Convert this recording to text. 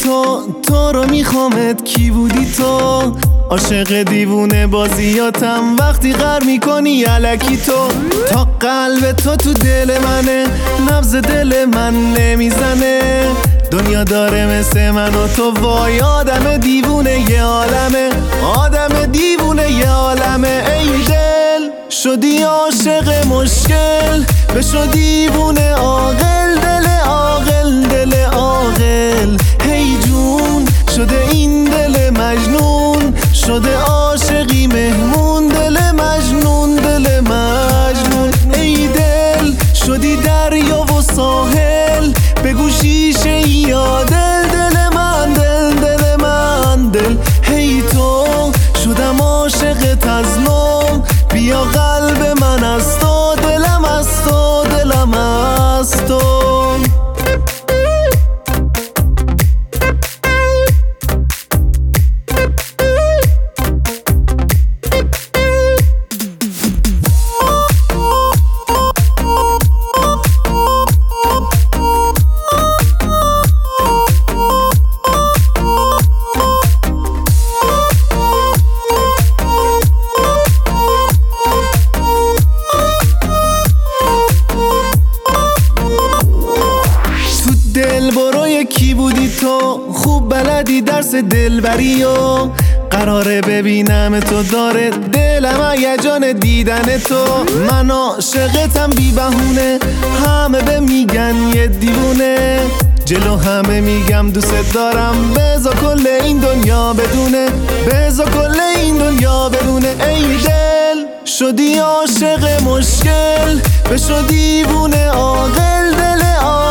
تو رو میخوامت کی بودی تو؟ عاشق دیوونه بازیاتم وقتی غر میکنی الکی تو. تا قلب تو دل منه، نبض دل من نمیزنه. دنیا داره مثل من و تو، وای آدم دیوونه یه عالمه، آدم دیوونه یه عالمه. ای دل شدی عاشق مشکل، بشو دیوونه عاقل، دل عاقل، دل عاقل. هی جون شده این دل مجنون، شده عاشقی مهمون، دل مجنون، دل مجنون. ای دل شدی دریا و ساحل، بگو شیشه یا دل، دل من، دل، دل من، دل. هی تو شدم عاشقت از نو، بیا قلب من از تو، دلم از تو، دلم از تو. دل برو یکی بودی تو، خوب بلدی درس دلبری و قراره ببینم تو، داره دلم هیجان دیدن تو. من عاشقتم بی بهونه، همه به میگن یه دیوونه، جلو همه میگم دوست دارم، بذار کل این دنیا بدونه، بذار کل این دنیا بدونه. ای دل شدی عاشق مشکل، بشو دیوونه عاقل، دل عاقل.